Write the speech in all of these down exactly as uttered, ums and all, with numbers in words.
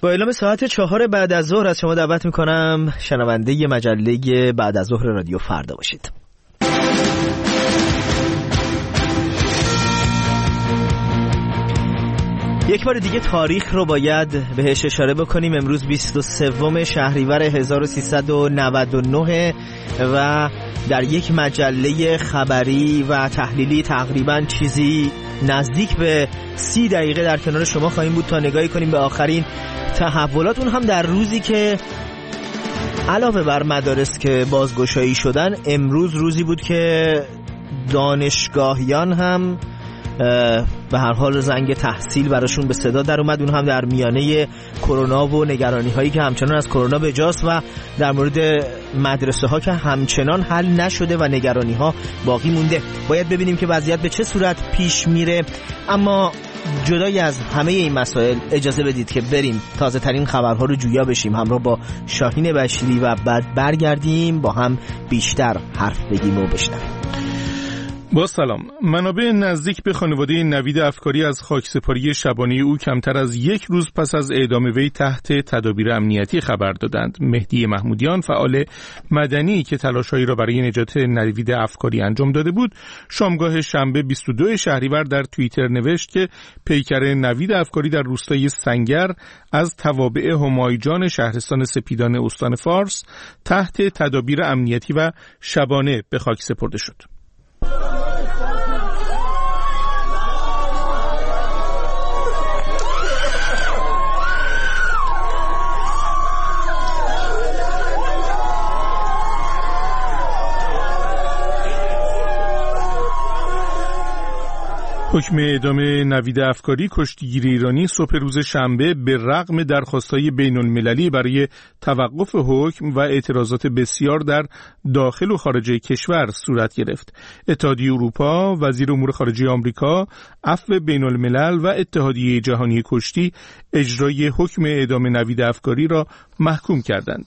با اعلام ساعت چهار بعد از ظهر از شما دعوت میکنم شنونده ی مجله بعد از ظهر رادیو فردا باشید. یک بار دیگه تاریخ رو باید بهش اشاره بکنیم. امروز بیست و سوم شهریور هزار و سیصد و نود و نه و در یک مجله خبری و تحلیلی تقریبا چیزی نزدیک به سی دقیقه در کنار شما خواهیم بود تا نگاهی کنیم به آخرین تحولات، اون هم در روزی که علاوه بر مدارس که بازگشایی شدن، امروز روزی بود که دانشگاهیان هم به هر حال زنگ تحصیل براشون به صدا در اومد، اون هم در میانه کرونا و نگرانی هایی که همچنان از کرونا بجاست و در مورد مدرسه ها که همچنان حل نشده و نگرانی ها باقی مونده. باید ببینیم که وضعیت به چه صورت پیش میره. اما جدای از همه این مسائل اجازه بدید که بریم تازه ترین خبرها رو جویا بشیم همراه با شاهین بشیری و بعد برگردیم با هم بیشتر حرف بگیم و بشنویم. با سلام. منابع نزدیک به خانواده نوید افکاری از خاکسپاری شبانه او کمتر از یک روز پس از اعدام وی تحت تدابیر امنیتی خبر دادند. مهدی محمودیان، فعال مدنی که تلاش‌هایی را برای نجات نوید افکاری انجام داده بود، شامگاه شنبه بیست و دو شهریور در توییتر نوشت که پیکر نوید افکاری در روستای سنگر از توابع همایجان شهرستان سپیدان استان فارس تحت تدابیر امنیتی و شبانه به خاک سپرده شد. حکم اعدام نوید افکاری، کشتیگیر ایرانی، صبح روز شنبه به رغم درخواست‌های بین‌المللی برای توقف حکم و اعتراضات بسیار در داخل و خارج کشور صورت گرفت. اتحادیه اروپا، وزیر امور خارجه آمریکا، عفو بین‌الملل و اتحادیه جهانی کشتی اجرای حکم اعدام نوید افکاری را محکوم کردند.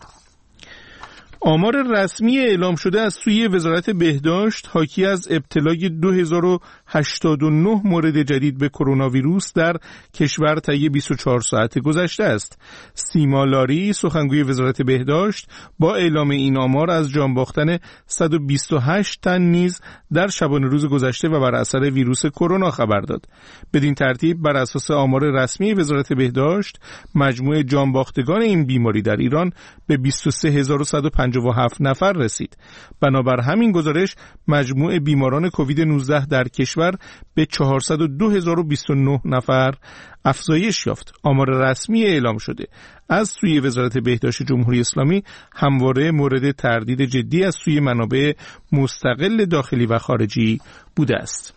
آمار رسمی اعلام شده از سوی وزارت بهداشت حاکی از ابتلای دو هزار و هشتاد و نه مورد جدید به کرونا ویروس در کشور طی بیست و چهار ساعت گذشته است. سیما لاری، سخنگوی وزارت بهداشت، با اعلام این آمار از جان باختن صد و بیست و هشت تن نیز در شبانه روز گذشته و بر اثر ویروس کرونا خبر داد. بدین ترتیب بر اساس آمار رسمی وزارت بهداشت مجموع جان باختگان این بیماری در ایران به بیست و سه هزار و صد و پنجاه و هفت نفر رسید. بنابر همین گزارش مجموع بیماران کووید نوزده در کشور به چهارصد و دو هزار و بیست و نه نفر افزایش یافت. آمار رسمی اعلام شده از سوی وزارت بهداشت جمهوری اسلامی همواره مورد تردید جدی از سوی منابع مستقل داخلی و خارجی بوده است.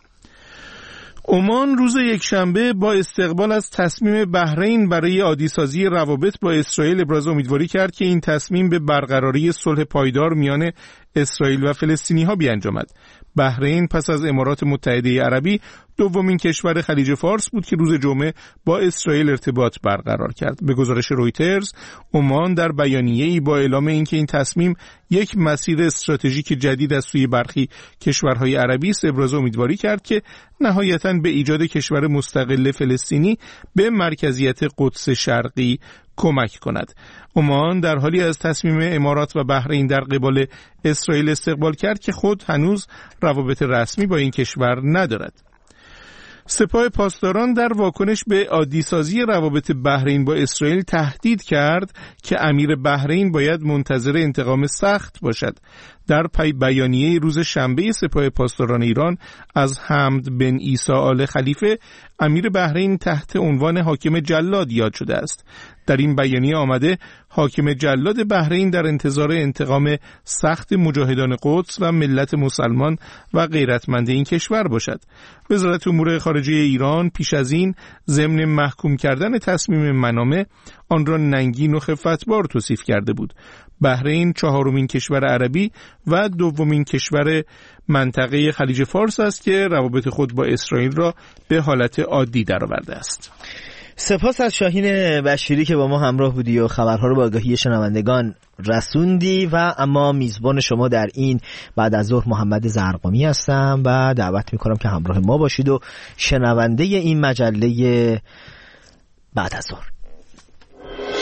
عمان روز یکشنبه با استقبال از تصمیم بحرین برای عادی‌سازی روابط با اسرائیل ابراز امیدواری کرد که این تصمیم به برقراری صلح پایدار میان اسرائیل و فلسطینی‌ها بیانجامد. بحرین پس از امارات متحده عربی دومین کشور خلیج فارس بود که روز جمعه با اسرائیل ارتباط برقرار کرد. به گزارش رویترز، عمان در بیانیه‌ای با اعلام اینکه این تصمیم یک مسیر استراتژیک جدید از سوی برخی کشورهای عربی است، ابراز امیدواری کرد که نهایتاً به ایجاد کشور مستقل فلسطینی به مرکزیت قدس شرقی کمک کند. عمان در حالی از تصمیم امارات و بحرین در قبال اسرائیل استقبال کرد که خود هنوز روابط رسمی با این کشور ندارد. سپاه پاسداران در واکنش به عادی‌سازی روابط بحرین با اسرائیل تهدید کرد که امیر بحرین باید منتظر انتقام سخت باشد. در پی بیانیه روز شنبه سپاه پاسداران ایران از حمد بن عیسی آل خلیفه، امیر بحرین تحت عنوان حاکم جلاد یاد شده است. در این بیانیه آمده حاکم جلاد بحرین در انتظار انتقام سخت مجاهدان قدس و ملت مسلمان و غیرتمند این کشور باشد. وزارت امور خارجه ایران پیش از این ضمن محکوم کردن تصمیم منامه آن را ننگین و خفتبار توصیف کرده بود. بحرین چهارمین کشور عربی و دومین کشور منطقه خلیج فارس است که روابط خود با اسرائیل را به حالت عادی درآورده است. سپاس از شاهین بشیری که با ما همراه بودی و خبرها رو به آگاهی شنوندگان رسوندی. و اما میزبان شما در این بعد از ظهر محمد زرقامی هستم و دعوت میکنم که همراه ما باشید و شنونده این مجله بعد از ظهر.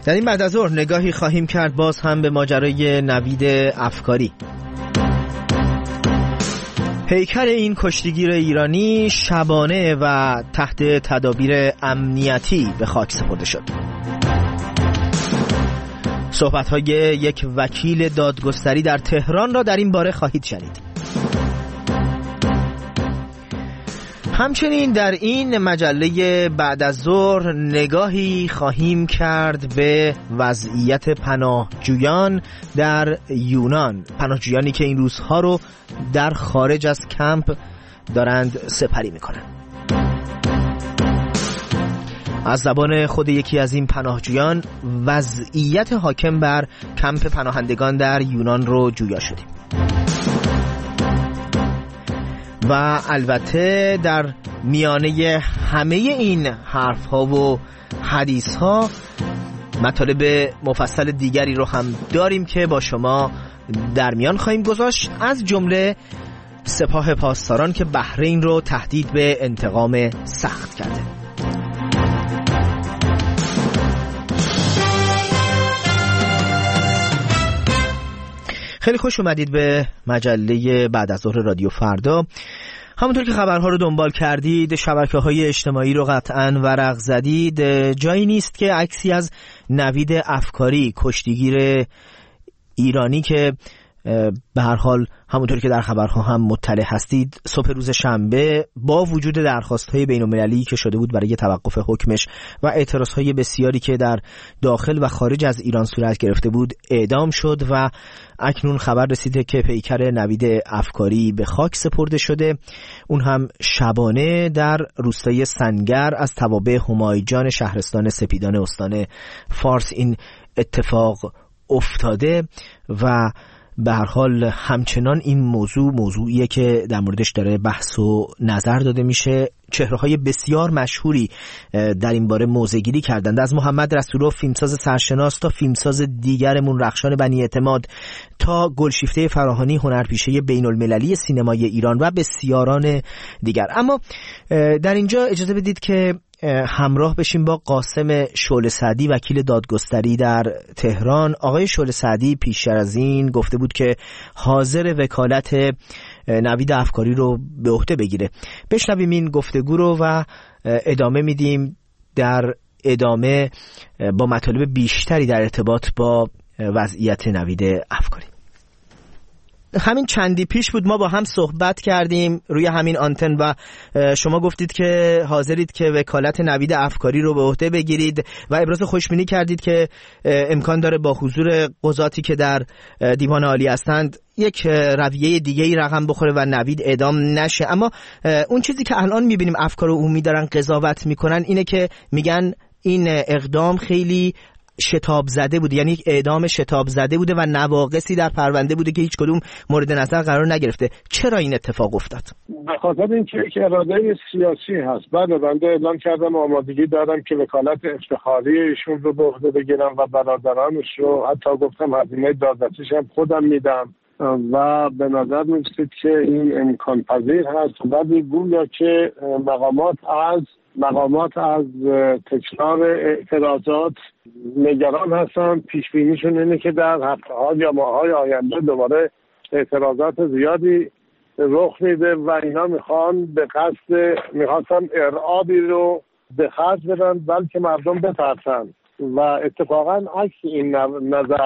در این بعد از ظهر نگاهی خواهیم کرد باز هم به ماجرای نوید افکاری. پیکر این کشتیگیر ایرانی شبانه و تحت تدابیر امنیتی به خاک سپرده شد. صحبت‌های یک وکیل دادگستری در تهران را در این باره خواهید شنید. همچنین در این مجله بعد از ظهر نگاهی خواهیم کرد به وضعیت پناهجویان در یونان، پناهجویانی که این روزها رو در خارج از کمپ دارند سپری میکنند. از زبان خود یکی از این پناهجویان وضعیت حاکم بر کمپ پناهندگان در یونان رو جویا شدیم. و البته در میانه همه این حرف ها و حدیث ها مطالب مفصل دیگری رو هم داریم که با شما در میان خواهیم گذاشت، از جمله سپاه پاسداران که بحرین رو تهدید به انتقام سخت کرده. خیلی خوش اومدید به مجله بعد از ظهر رادیو فردا. همونطور که خبرها رو دنبال کردید، شبکه‌های اجتماعی رو قطعاً ورق زدید، جایی نیست که عکسی از نوید افکاری، کشتیگیر ایرانی که به هر حال همونطور که در خبرها هم مطلع هستید صبح روز شنبه با وجود درخواست‌های بین‌المللی که شده بود برای توقف حکمش و اعتراضهای بسیاری که در داخل و خارج از ایران صورت گرفته بود اعدام شد و اکنون خبر رسیده که پیکر نوید افکاری به خاک سپرده شده، اون هم شبانه در روستای سنگر از توابع همایجان شهرستان سپیدان استان فارس این اتفاق افتاده و به هر حال همچنان این موضوع موضوعیه که در موردش داره بحث و نظر داده میشه. چهره‌های بسیار مشهوری در این باره موضع‌گیری کردند، از محمد رسولوف فیلمساز سرشناس تا فیلمساز دیگرمون رخشان بنی اعتماد تا گلشیفته فراهانی هنرپیشه بین‌المللی سینمای ایران و بسیاران دیگر. اما در اینجا اجازه بدید که همراه بشیم با قاسم شعله سعدی، وکیل دادگستری در تهران. آقای شعله سعدی پیشتر از این گفته بود که حاضر وکالت نوید افکاری رو به عهده بگیره. بشنویم این گفتگو رو و ادامه میدیم در ادامه با مطالب بیشتری در ارتباط با وضعیت نوید افکاری. همین چندی پیش بود ما با هم صحبت کردیم روی همین آنتن و شما گفتید که حاضرید که وکالت نوید افکاری رو به عهده بگیرید و ابراز خوشبینی کردید که امکان داره با حضور قضاتی که در دیوان عالی هستند یک رویه دیگه‌ای رقم بخوره و نوید اعدام نشه. اما اون چیزی که الان می‌بینیم افکار عمومی دارن قضاوت میکنن اینه که میگن این اقدام خیلی شتاب زده بود، یعنی یک اعدام شتاب زده بوده و نواقصی در پرونده بوده که هیچ کدوم مورد نظر قرار نگرفته. چرا این اتفاق افتاد؟ به خاطر اینکه یک اراده سیاسی هست. بعد بنده اعلام کردم آمادگی دارم که وکالت افتخاری ایشون رو به عهده بگیرم و برادرانش رو، حتی گفتم هزینه دادرسیش هم خودم میدم و به نظر می‌رسید که این امکان پذیر هست. ولی گویا که مقامات از مقامات از تکرار اعتراضات نگران هستن. پیش بینیشون اینه که در هفته‌ها یا ماه‌های آینده دوباره اعتراضات زیادی رخ میده و اینا میخوان به قصد میخواستن ارعابی رو به خرج بدن بلکه مردم بترسن و اتفاقا عکس این نظر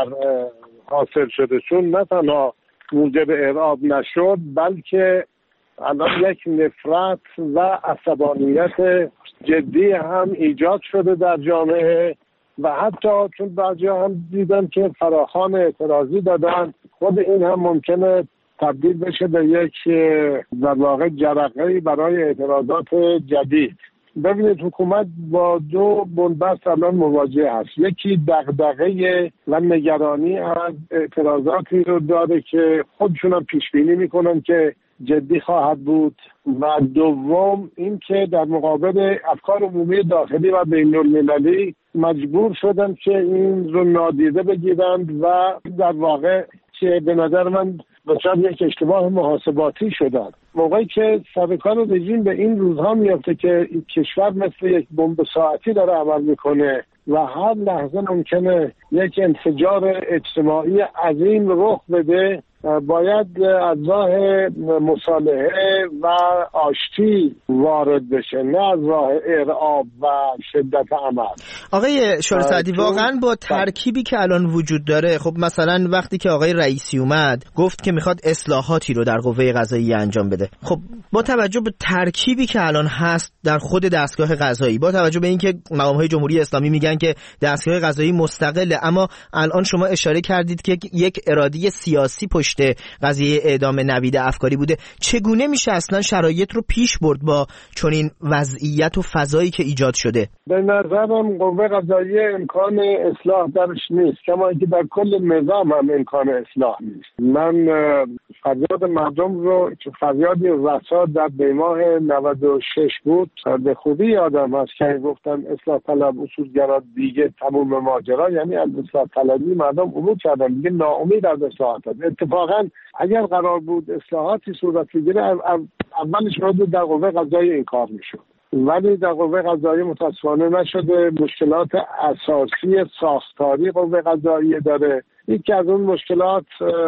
حاصل شده، چون نه تنها موجب ارعاب نشد بلکه الان یک نفرت و عصبانیت جدی هم ایجاد شده در جامعه و حتی چون بعضیا هم دیدن که فراخوان اعتراضی دادن، خود این هم ممکنه تبدیل بشه به یک در واقع جرقه‌ای برای اعتراضات جدید. ببینید حکومت با دو بنبست الان مواجه هست. یکی دغدغه و نگرانی از اعتراضاتی رو داره که خودشون هم پیش بینی میکنن که جدی خواهد بود و دوم این که در مقابل افکار عمومی داخلی و بین‌المللی مجبور شدن که این رو نادیده بگیرند و در واقع که به نظر من بسیار یک اشتباه محاسباتی شدن. موقعی که سابقان رژیم به این روزها میفته که این کشور مثل یک بمب ساعتی داره عمل میکنه و هر لحظه ممکنه یک انفجار اجتماعی عظیم رخ بده. باید از راه مصالحه و آشتی وارد بشه، نه از راه ارعاب و شدت عمل. آقای شورای سعدی، واقعا با ترکیبی که الان وجود داره، خب مثلا وقتی که آقای رئیسی اومد گفت که میخواد اصلاحاتی رو در قوه قضاییه انجام بده، خب با توجه به ترکیبی که الان هست در خود دستگاه قضایی، با توجه به اینکه مقام‌های جمهوری اسلامی میگن که دستگاه قضایی مستقله، اما الان شما اشاره کردید که یک اراده سیاسی پشت قضیه اعدام نوید افکاری بوده، چگونه میشه اصلا شرایط رو پیش برد با چنین وضعیت و فضایی که ایجاد شده؟ به نظرم قوه قضاییه امکان اصلاح درش نیست، کما اینکه در کل نظام هم امکان اصلاح نیست. من فریاد مردم رو که فریادی رسا در دیماه نود و شش بود به خوبی یادم هست که گفتن اصلاح طلب اصولگرا دیگه تموم ماجرا، یعنی از اصلاح طلبی مردم عبور کردن، دیگه ناامید از اصلاحات. اتفاقا اگر قرار بود اصلاحاتی صورت بگیره اولش باید در قوه قضاییه این کار میشد، ولی در قوه قضاییه متاسفانه نشده. مشکلات اساسی ساختاری قوه قضاییه داره. یکی از اون مشکلات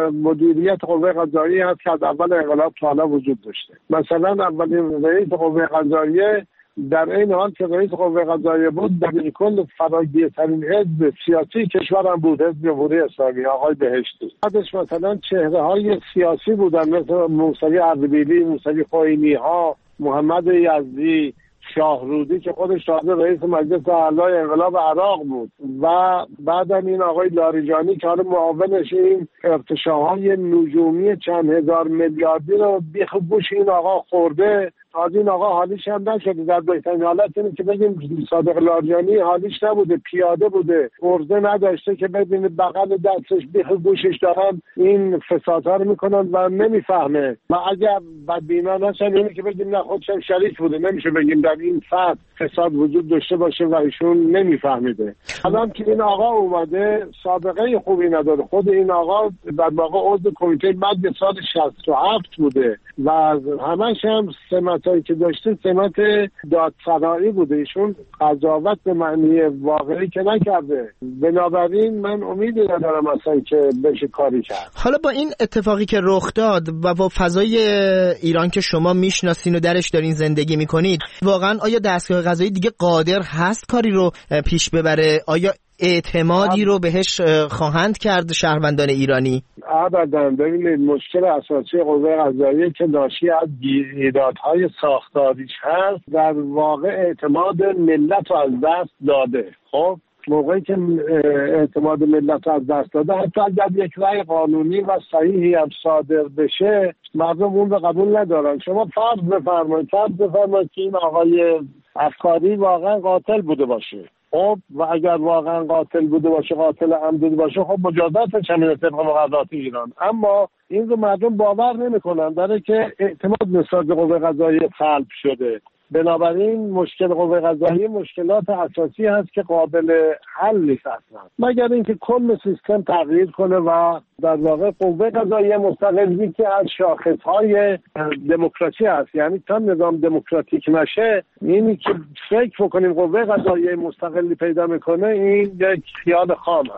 مدیریت قوه قضاییه هست که از اول انقلاب تا حالا وجود داشته. مثلا اولین رئیس قوه قضاییه در این حال که رئیس قوه قضاییه بود در کل فراگیر ترین حزب سیاسی کشورم بود، حزب جمهوری اسلامی، آقای بهشتی. بعدش مثلا چهره های سیاسی بودن مثل موسوی اردبیلی، موسوی خوئینی ها، محمد یزدی، شاهرودی که خودش تازه رئیس مجلس اعلای انقلاب عراق بود، و بعد این آقای لاریجانی که حالا معاونش این ارتشاهای نجومی چند هزار میلیاردی رو بیخ گوش این آقا خورده. تازه این آقا حالیش هم نشده. در بهترین حالت اینه که بگیم صادق لاریجانی حالیش نبوده، پیاده بوده، ارزه نداشته که ببینید بغل دستش بیخ گوشش دارن این فسادها رو میکنن و نمیفهمه. و اگر بدبینا نشن اینه که بگیم نه خودشم شریک بوده، نمیشه بگیم در این سطح فساد وجود داشته باشه و ایشون نمیفهمیده. الان که این آقا اومده سابقه خوبی نداره. خود این آقا در واقع عضو کمیته مد سال شصت و هفت بوده و همش هم سمتایی که داشته سمت دادسرایی بوده. ایشون قضاوت به معنی واقعی که نکرده. بنابراین من امیدی ندارم اصلا که بشه کاری کرد. حالا با این اتفاقی که رخ داد و با فضای ایران که شما میشناسین و درش دارین زندگی میکنید، واقعا آیا دستگاه قضایی دیگه قادر هست کاری رو پیش ببره؟ آیا اعتمادی رو بهش خواهند کرد شهروندان ایرانی؟ ابدا. ببینید مشکل اساسی قوه قضاییه که ناشی از ایرادهای ساختاریش هست، در واقع اعتماد ملت رو از دست داده. خب موقعی که اعتماد ملت رو از دست داده، حتی اگر یک رأی قانونی و صحیحی هم صادر بشه مردم اون رو قبول ندارن. شما فرض بفرمایید فرض بفرمایید که این آقای افکاری واقعا قاتل بوده باشه، خب و اگر واقعا قاتل بوده باشه، قاتل عمدی باشه، خب مجازاتش همینه طبق مقررات ایران. اما این رو مردم باور نمیکنن، برای که اعتماد نسبت به قوه قضاییه سلب شده. بنابراین مشکل قوه قضاییه مشکلات اساسی هست که قابل حل نیست اصلا، مگر اینکه کل سیستم تغییر کنه و در واقع قوه قضاییه مستقلی که از شاخصهای دموکراسی هست. یعنی تا نظام دموکراتیک نشه، اینی که فکر بکنیم قوه قضاییه مستقلی پیدا میکنه، این یک خیال خامه.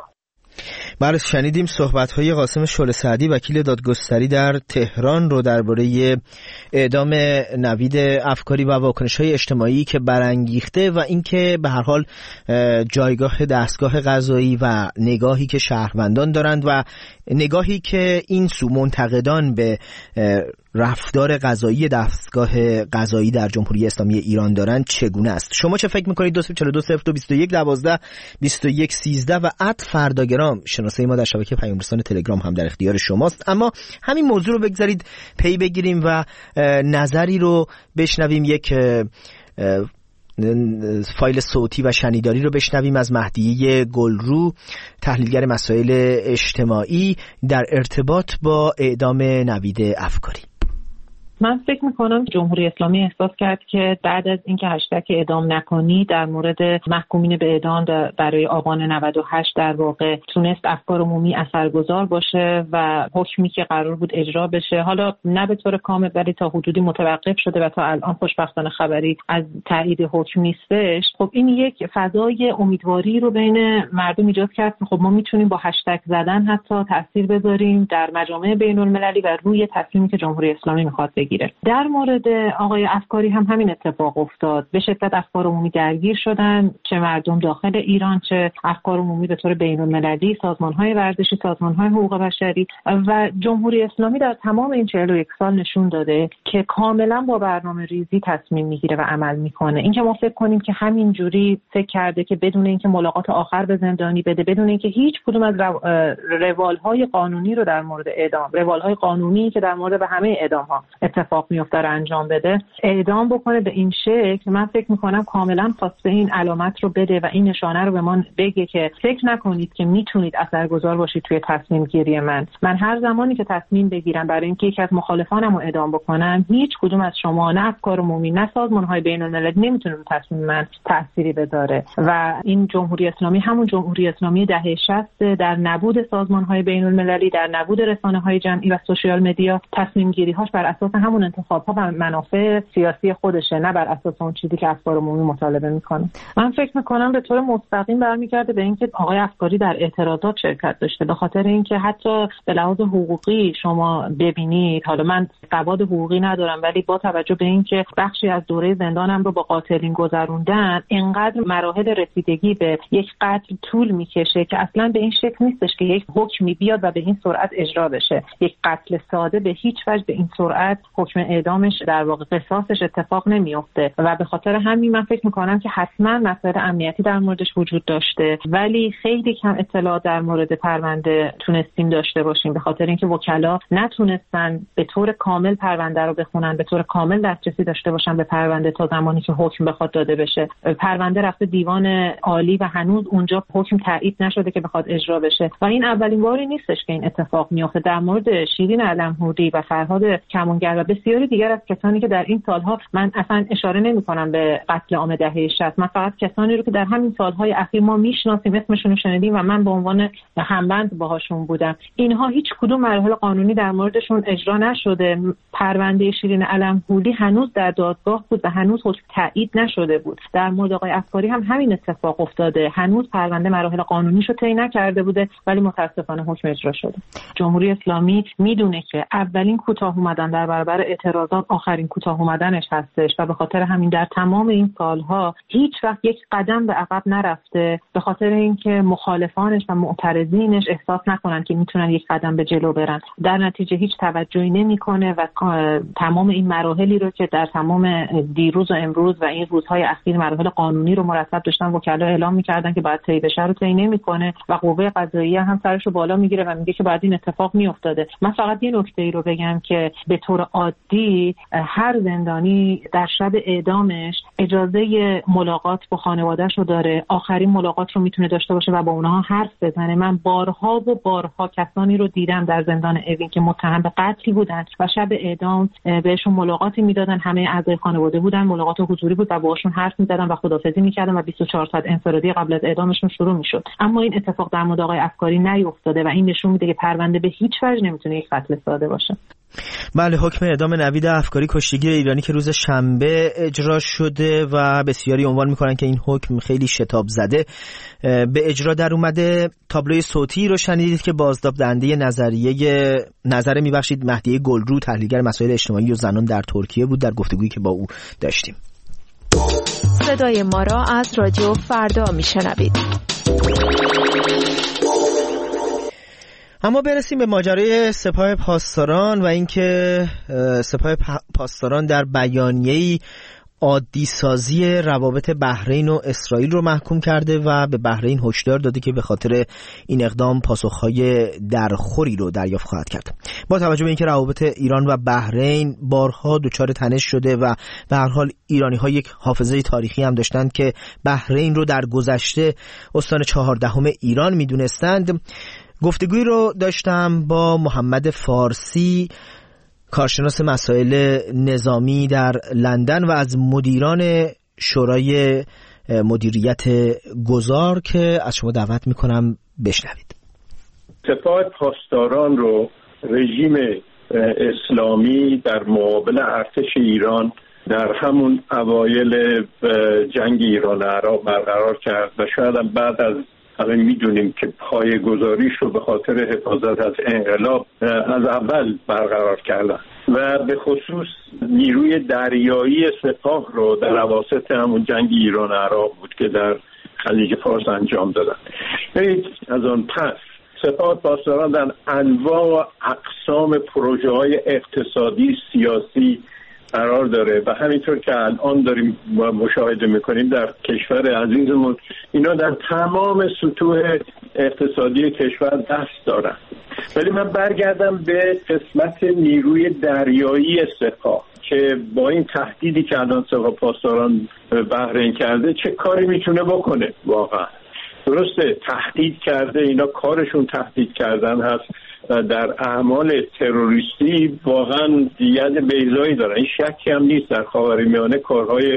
بله، شنیدیم صحبت‌های قاسم شورای سعدی وکیل دادگستری در تهران رو درباره اعدام نوید افکاری و واکنش‌های اجتماعی که برانگیخته و اینکه به هر حال جایگاه دستگاه قضایی و نگاهی که شهروندان دارند و نگاهی که این سو منتقدان به رفتار قضایی دستگاه قضایی در جمهوری اسلامی ایران دارند چگونه است. شما چه فکر می‌کنید؟ دو چهار دو صفر دو بیست و یک دوازده بیست و یک سیزده و ات فرداگرام شناسه ما در شبکه پیام رسان تلگرام هم در اختیار شماست. اما همین موضوع رو بگذارید پی بگیریم و نظری رو بشنویم، یک فایل صوتی و شنیداری رو بشنویم از مهدیه گلرو، تحلیلگر مسائل اجتماعی در ارتباط با اعدام نوید افکاری. من فکر میکنم جمهوری اسلامی احساس کرد که بعد از اینکه هشتگ اعدام نکنی در مورد محکومین به اعدام برای آبان نود و هشت در واقع تونست افکار عمومی اثرگذار باشه و حکمی که قرار بود اجرا بشه، حالا نه به طور کامل ولی تا حدودی متوقف شده و تا الان خوشبختانه خبری از تایید حکم نیستش. خب این یک فضای امیدواری رو بین مردم ایجاد کرد که خب ما میتونیم با هشتگ زدن حتی تاثیر بذاریم در مجامع بین المللی و روی تصمیمی که جمهوری اسلامی میخواد بگیره. در مورد آقای افکاری هم همین اتفاق افتاد. به شدت افکار عمومی درگیر شدن، چه مردم داخل ایران چه افکار عمومی به طور بین المللی، سازمان‌های ورزشی، سازمان‌های حقوق بشری و جمهوری اسلامی در تمام این چهل و یک سال نشون داده که کاملا با برنامه‌ریزی تصمیم میگیره و عمل میکنه. اینکه ما فکر کنیم که همین جوری فکر کرده که بدون اینکه ملاقات آخر به زندانی بده، بدون اینکه هیچ کدوم از رو... روالهای قانونی رو در مورد اعدام، روالهای قانونی که در مورد به همه اعدام‌ها اتفاق میفته رو انجام بده، اعدام بکنه به این شکل، من فکر میکنم کاملا خواسته این علامت رو بده و این نشانه رو به ما بگه که فکر نکنید که میتونید اثرگذار باشید توی تصمیم گیری من. من هر زمانی که تصمیم بگیرم برای اینکه یکی از مخالفانم رو اعدام بکنم، هیچ کدوم از شما، نه افکار عمومی نه سازمان‌های بین‌المللی نمیتونه رو تصمیم من تأثیری بذاره. و این جمهوری اسلامی همون جمهوری اسلامی دهه شصت در نبود سازمان‌های بین‌المللی، در نبود رسانه‌های جمعی و سوشیال مدیا، تصمیم گیری‌هاش بر اساس همون انتخاب‌ها و منافع سیاسی خودشه، نه بر اساس اون چیزی که افکار عمومی مطالبه میکنه. من فکر میکنم به طور مستقیم برمیگرده به اینکه آقای افکاری در اعتراضات شرکت داشته، به خاطر اینکه حتی به لحاظ حقوقی شما ببینید، حالا من سواد حقوقی ندارم ولی با توجه به اینکه بخشی از دوره زندانم رو با قاتلین گذروندن، اینقدر مراحل رسیدگی به یک قتل طول میکشه که اصلا به این شکل نیستش که یک حکمی بیاد و به این سرعت اجرا بشه. یک قتل ساده به هیچ وجه به این سرعت حکم اعدامش در واقع قصاصش اتفاق نمیفته و به خاطر همین من فکر میکنم که حتما مسائل امنیتی در موردش وجود داشته، ولی خیلی کم اطلاع در مورد پرونده تونستیم داشته باشیم، به خاطر اینکه وکلا نتونستن به طور کامل پرونده رو بخونن، به طور کامل دسترسی داشته باشن به پرونده تا زمانی که حکم بخواد داده بشه. پرونده رفته دیوان عالی و هنوز اونجا حکم تایید نشده که بخواد اجرا بشه و این اولین باری نیستش که این اتفاق میفته. در مورد شیرین علم‌هوری و فرهاد کمونگر و بسیاری دیگر از کسانی که در این سالها، من اصلا اشاره نمی‌کنم به قتل عام دهه شصت، من فقط کسانی رو که در همین سالهای اخیر ما میشناسیم، اسمشون رو شنیدیم و من به عنوان همبند باهاشون بودم، اینها هیچ کدوم مراحل قانونی در موردشون اجرا نشده. پرونده شیرین علم‌هوری هنوز در دادگاه بود و هنوز حکم تایید نشده بود. در مورد آقای افکاری هم همین اتفاق افتاده، هنوز پرونده مراحل قانونیشو طی نکرده بوده ولی متاسفانه حکم اجرا شده. جمهوری اسلامی میدونه که اولین کوتاه اومدن در برابر اعتراضات آخرین کوتاه اومدنش هستش و به خاطر همین در تمام این سالها هیچ وقت یک قدم به عقب نرفته، به خاطر اینکه مخالفانش و معترضینش احساس نکنن که میتونن یک قدم به جلو برن. در نتیجه هیچ توجهی نمیکنه و تمام این مراحلی رو که در تمام دیروز و امروز و این روزهای اخیر مراحل قانونی رو مرتب داشتن وکلا اعلام میکردن که باید طی بشه رو طی نمیکنه و قوه قضاییه هم سرش رو بالا میگیره و میگه که بعد این اتفاق میافتاده. من فقط یه نکته ای رو بگم که به طور عادی هر زندانی در شب اعدامش اجازه ملاقات با خانواده‌اش رو داره، آخرین ملاقات رو میتونه داشته باشه و با اونها حرف بزنه. من بارها و بارها کسانی رو دیدم در زندان اوین که متهم به قتل بودن و شب اعدام بهشون ملاقاتی میدادن، همه اعضای خانواده بودن، ملاقات حضوری بود و باهاشون حرف میزدن و خداحافظی میکردن و بیست و چهار ساعت انفرادی قبل از اعدامشون شروع میشد. اما این اتفاق در مورد آقای افکاری نیفتاده و این نشون میده که پرونده به هیچ وجه نمیتونه یک قتل ساده باشه. بله، حکم اعدام نوید افکاری کشتیگیر ایرانی که روز شنبه اجرا شده و بسیاری عنوان میکنن که این حکم خیلی شتاب زده به اجرا در اومده. تابلوی صوتی رو شنیدید که بازتاب دهنده نظریه نظر میبخشید مهدی گلرو، تحلیلگر مسائل اجتماعی و زنان در ترکیه بود، در گفتگویی که با او داشتیم. صدای ما را از رادیو فردا میشنوید. اما برسیم به ماجرای سپاه پاسداران و اینکه سپاه پاسداران در بیانیه‌ای عادی سازی روابط بحرین و اسرائیل رو محکوم کرده و به بحرین هشدار داده که به خاطر این اقدام پاسخهای درخوری رو دریافت خواهد کرد. با توجه به اینکه روابط ایران و بحرین بارها دچار تنش شده و به هر حال ایرانی‌ها یک حافظه تاریخی هم داشتند که بحرین رو در گذشته استان چهاردهم ایران می‌دونستند، گفتگوی رو داشتم با محمد فارسی، کارشناس مسائل نظامی در لندن و از مدیران شورای مدیریت گذار که از شما دعوت میکنم بشنوید. سپاه پاسداران رو رژیم اسلامی در مقابل ارتش ایران در همون اوایل جنگ ایران عراق برقرار کرد و شاید هم بعد از همه میدونیم که پایه‌گذاریش رو به خاطر حفاظت از انقلاب از اول برقرار کردن و به خصوص نیروی دریایی سپاه رو در اواسط همون جنگ ایران عراق بود که در خلیج فارس انجام دادن. از آن پس سپاه پاسداران در انواع و اقسام پروژه های اقتصادی سیاسی قرار داره و همینطور که الان داریم مشاهده میکنیم در کشور عزیزمون اینا در تمام سطوح اقتصادی کشور دست دارن. ولی من برگردم به قسمت نیروی دریایی سپاه که با این تهدیدی که الان سپاه پاسداران بحرین کرده چه کاری میتونه بکنه. واقعا درسته تهدید کرده، اینا کارشون تهدید کردن هست در اعمال تروریستی واقعا ید بیضایی دارن، این شکی هم نیست. در خاورمیانه کارهای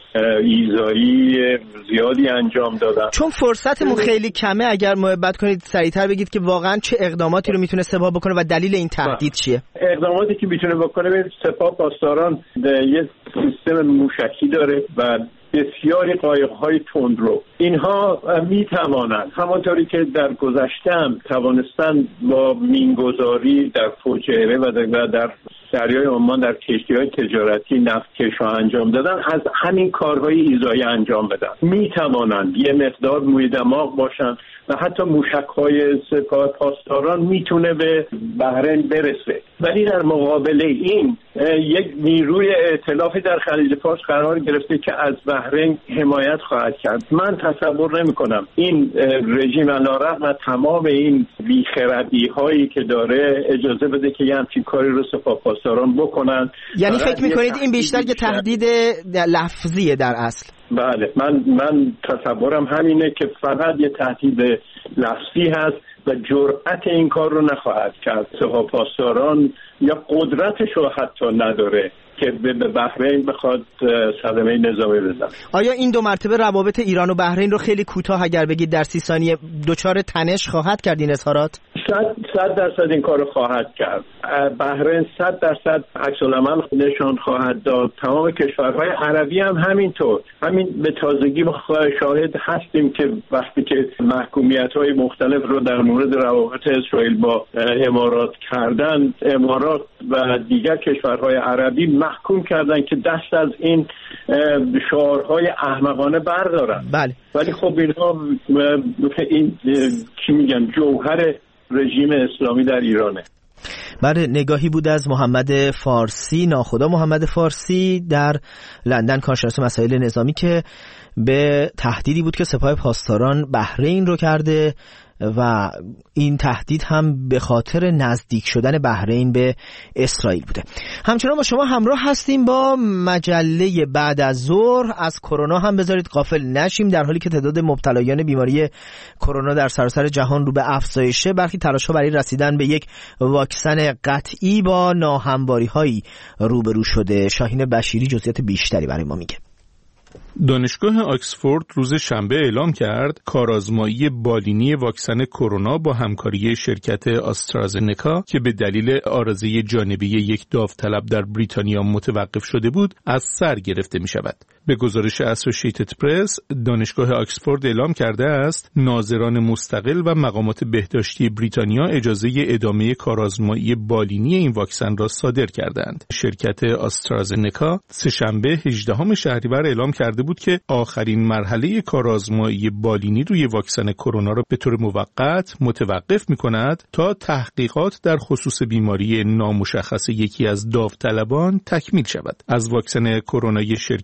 ایذایی زیادی انجام دادن. چون فرصتمون خیلی کمه اگر محبت کنید سریعتر بگید که واقعا چه اقداماتی رو میتونه سپاه بکنه و دلیل این تهدید چیه؟ اقداماتی که میتونه بکنه، سپاه پاسداران یه سیستم موشکی داره و بسیاری قایق‌های تندرو. اینها میتوانند همانطوری که در گذشته هم توانستن با مینگذاری در فوجیره و در دریای عمان در کشتی‌های تجارتی نفتکش‌ها انجام دادن، از همین کارهای ایذایی انجام بدن. میتوانند یه مقدار موی دماغ باشن و حتی موشک‌های سپاه پاسداران میتونه به بحرین برسه. ولی در مقابل این یک نیروی ائتلافی در خلیج فارس قرار گرفته که از بحرین حمایت خواهد کرد. من تصور نمی کنم این رژیم علیرغم تمام این بیخردی هایی که داره اجازه بده که یه همچین کاری رو سپاه پاسداران بکنن. یعنی فکر میکنید این بیشتر که تهدید لفظیه در اصل؟ بله، من من تصورم همینه که فقط یه تهدید لفظی هست و جرأت این کار رو نخواهد کرد. سپاه پاسداران یا قدرتش رو حتی نداره که به بحرین بخواد صدمه نظامی بزنه. آیا این دو مرتبه روابط ایران و بحرین رو خیلی کوتاه اگر بگید در سی ثانیه دچار تنش خواهد کرد این اظهارات؟ صد صد درصد این کار رو خواهد کرد. بحرین صد درصد عکس العمل نشان خواهد داد. تمام کشورهای عربی هم همینطور. همین به تازگی ما شاهد هستیم که وقتی که محکومیت‌های مختلف رو در مورد روابط اسرائیل با امارات کردن، امارات و دیگر کشورهای عربی محکوم کردن که دست از این شعارهای احمقانه بردارن. بله. ولی خب اینها این چی میگن جوهر رژیم اسلامی در ایرانه. بله، نگاهی بود از محمد فارسی، ناخدا محمد فارسی در لندن، کارشناس مسائل نظامی، که به تهدیدی بود که سپاه پاسداران بحرین رو کرده و این تهدید هم به خاطر نزدیک شدن بحرین به اسرائیل بوده. همچنان با شما همراه هستیم با مجله بعد از ظهر. از کرونا هم بذارید غافل نشیم. در حالی که تعداد مبتلایان بیماری کرونا در سراسر جهان رو به افزایشه، برخی تلاش‌ها برای رسیدن به یک واکسن قطعی با ناهمواری‌هایی روبرو شده. شاهین بشیری جزئیات بیشتری برای ما میگه. دانشگاه آکسفورد روز شنبه اعلام کرد کارآزمایی بالینی واکسن کرونا با همکاری شرکت آسترازنکا که به دلیل عارضه جانبی یک داوطلب در بریتانیا متوقف شده بود از سر گرفته می شود. به گزارش اسوسییتد پرس، دانشگاه آکسفورد اعلام کرده است ناظران مستقل و مقامات بهداشتی بریتانیا اجازه ادامه کارآزمایی بالینی این واکسن را صادر کردند. شرکت آسترازنکا سه‌شنبه هجدهم شهریور اعلام کرده بود که آخرین مرحله کارآزمایی بالینی روی واکسن کرونا را به طور موقت متوقف می‌کند تا تحقیقات در خصوص بیماری نامشخص یکی از داوطلبان تکمیل شود. از واکسن کرونای شرکت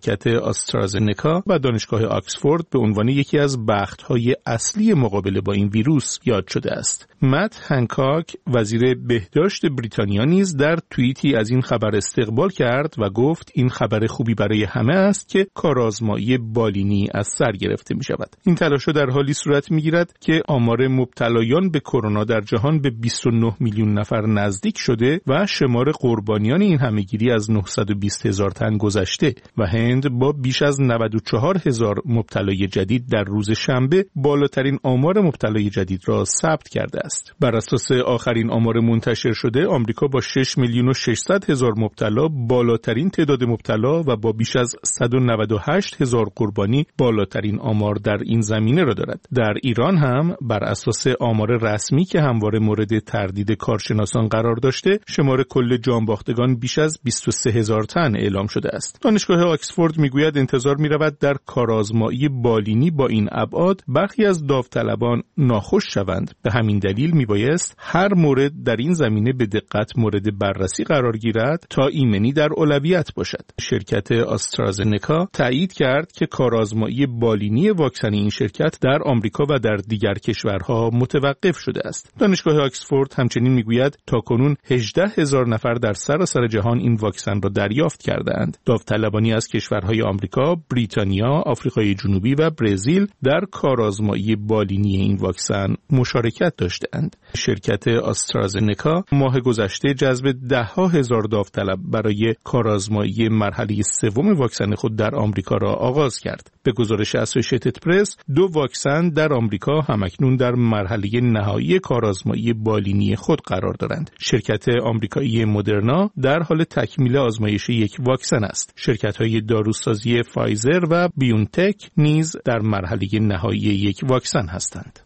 آسترازنکا و دانشگاه آکسفورد به عنوان یکی از بخت‌های اصلی مقابله با این ویروس یاد شده است. مت هنکاک وزیر بهداشت بریتانیا نیز در توییتی از این خبر استقبال کرد و گفت این خبر خوبی برای همه است که کارآزمایی بالینی از سر گرفته می شود. این تلاش‌ها در حالی صورت می گیرد که آمار مبتلایان به کرونا در جهان به بیست و نه میلیون نفر نزدیک شده و شمار قربانیان این همهگیری از نهصد و بیست هزار تن گذشته و هند با بیش از نود و چهار هزار مبتلای جدید در روز شنبه بالاترین آمار مبتلای جدید را ثبت کرده است. بر اساس آخرین آمار منتشر شده، آمریکا با شش میلیون و ششصد هزار مبتلا بالاترین تعداد مبتلا و با بیش از صد و نود و هشت هزار قربانی بالاترین آمار در این زمینه را دارد. در ایران هم بر اساس آمار رسمی که همواره مورد تردید کارشناسان قرار داشته، شمار کل جانباختگان بیش از بیست و سه هزار تن اعلام شده است. دانشگاه آکسفورد میگوید انتظار می‌رود در کارآزمایی بالینی با این ابعاد برخی از داوطلبان ناخوش شوند. به همین دلیل میبایست هر مورد در این زمینه به دقت مورد بررسی قرار گیرد تا ایمنی در اولویت باشد. شرکت آسترازنکا تایید کرد که کارآزمایی بالینی واکسن این شرکت در آمریکا و در دیگر کشورها متوقف شده است. دانشگاه آکسفورد همچنین میگوید تاکنون هجده هزار نفر در سراسر جهان این واکسن را دریافت کردند. داوطلبانی از کشورهای آمریکا، بریتانیا، آفریقای جنوبی و برزیل در کارآزمایی بالینی این واکسن مشارکت داشتند. شرکت آسترازنکا ماه گذشته جذب ده ها هزار داوطلب برای کارآزمایی مرحله سوم واکسن خود در آمریکا را آغاز کرد. به گزارش اسوسییتد پرس، دو واکسن در آمریکا همکنون در مرحله نهایی کارآزمایی بالینی خود قرار دارند. شرکت آمریکایی مدرنا در حال تکمیل آزمایش یک واکسن است. شرکت‌های داروسازی فایزر و بیونتک نیز در مرحله نهایی یک واکسن هستند.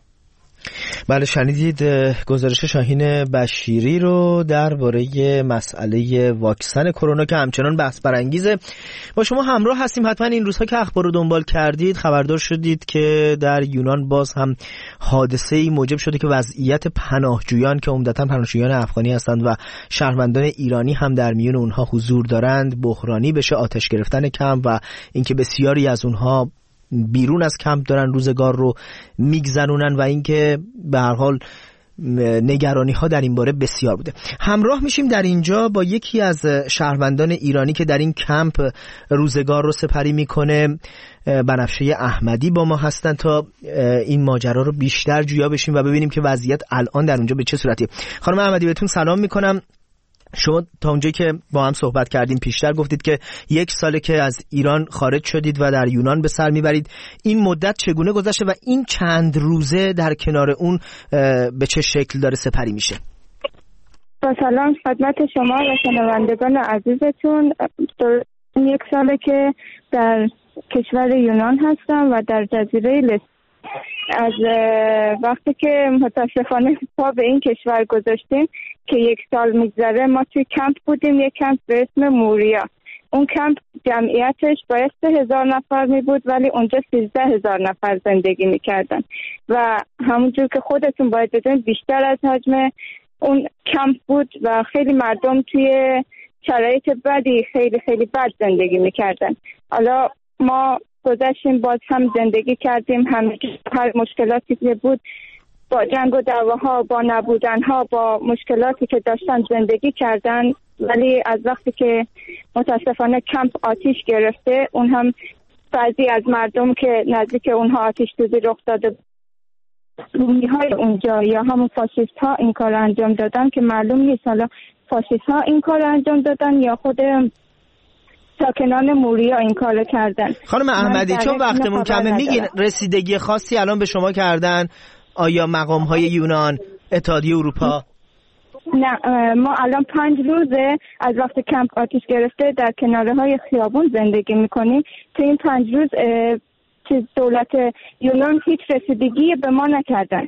بله، شنیدید گزارش شاهین بشیری رو درباره مسئله واکسن کرونا که همچنان بحث برانگیزه. با شما همراه هستیم. حتما این روزها که اخبار رو دنبال کردید خبردار شدید که در یونان باز هم حادثه‌ای موجب شده که وضعیت پناهجویان که عمدتاً پناهجویان افغانی هستند و شهروندان ایرانی هم در میون اونها حضور دارند بحرانی بشه. آتش گرفتن کمپ و اینکه بسیاری از اونها بیرون از کمپ دارن روزگار رو میگذرونن و اینکه به هر حال نگرانی ها در این باره بسیار بوده. همراه میشیم در اینجا با یکی از شهروندان ایرانی که در این کمپ روزگار رو سپری میکنه. بنفشه احمدی با ما هستن تا این ماجرا رو بیشتر جویا بشیم و ببینیم که وضعیت الان در اونجا به چه صورتیه. خانم احمدی بهتون سلام میکنم. شما تا اونجایی که با هم صحبت کردیم پیشتر گفتید که یک ساله که از ایران خارج شدید و در یونان به سر میبرید. این مدت چگونه گذشته و این چند روزه در کنار اون به چه شکل داره سپری میشه؟ با سلام خدمت شما و شنوندگان عزیزتون. یک ساله که در کشور یونان هستم و در جزیره لس. از وقتی که متاسفانه پا به این کشور گذاشتیم که یک سال میگذره، ما توی کمپ بودیم، یک کمپ به اسم موریا. اون کمپ جمعیتش باید سه هزار نفر می بود ولی اونجا سیزده هزار نفر زندگی میکردن و همونجور که خودتون باید بدونید بیشتر از حجم اون کمپ بود و خیلی مردم توی شرایط بدی خیلی خیلی بد زندگی میکردن. حالا ما گذشتیم، باز هم زندگی کردیم، همه هر مشکلاتی که بود با جنگ و دعواها، با نبودنها، با مشکلاتی که داشتن زندگی کردن. ولی از وقتی که متاسفانه کمپ آتیش گرفته، اون هم بعضی از مردم که نزدیک اونها آتیش سوزی رخ داده، رومی های اونجا یا همون فاشیست ها این کار انجام دادن که معلوم نیست حالا فاشیست ها این کار انجام دادن یا خود ساکنان موریا این کار کردن. خانم احمدی چون وقتمون کمه، میگین رسیدگی خاصی الان به شما کردن؟ آیا مقام های یونان، اتحادیه اروپا؟ نه، ما الان پنج روزه از وقت کمپ آتیش گرفته در کناره های خیابون زندگی میکنیم. تو این پنج روز چیز دولت یونان هیچ رسیدگی به ما نکردن.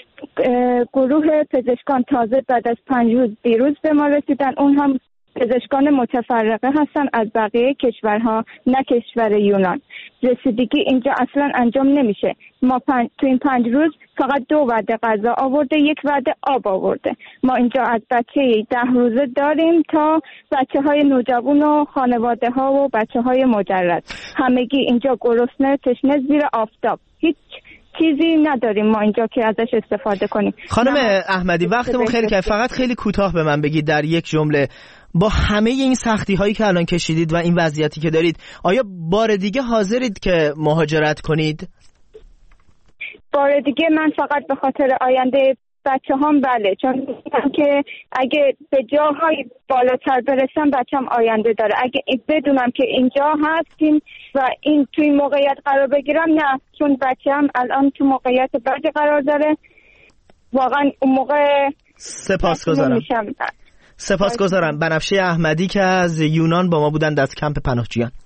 گروه پزشکان تازه بعد از پنج روز دیروز به ما رسیدن، اون هم پزشکان متفرقه هستن از بقیه کشورها، نه کشور یونان. رسیدگی اینجا اصلا انجام نمیشه. ما پن... تو این پنج روز فقط دو وعده غذا آورده، یک وعده آب آورده. ما اینجا از بچه ده روزه داریم تا بچه های نوجوان و خانواده ها و بچه های مجرد، همگی اینجا گرسنه تشنه زیر آفتاب، هیچ چیزی نداریم ما اینجا که ازش استفاده کنیم. خانم احمدی وقتمون خیلی کم، فقط خیلی کوتاه به من بگید در یک جمله، با همه این سختی هایی که الان کشیدید و این وضعیتی که دارید، آیا بار دیگه حاضرید که مهاجرت کنید؟ بار دیگه من فقط به خاطر آینده بچه هم بله، چون میگم که اگه به جاهای بالاتر برسم بچم آینده داره. اگه بدونم که اینجا هستیم و این توی موقعیت قرار بگیرم نه، چون بچم الان تو موقعیت بدی قرار داره. واقعا اون موقع سپاسگزارم. سپاسگزارم. بنفشه احمدی که از یونان با ما بودند از کمپ پناهجویان.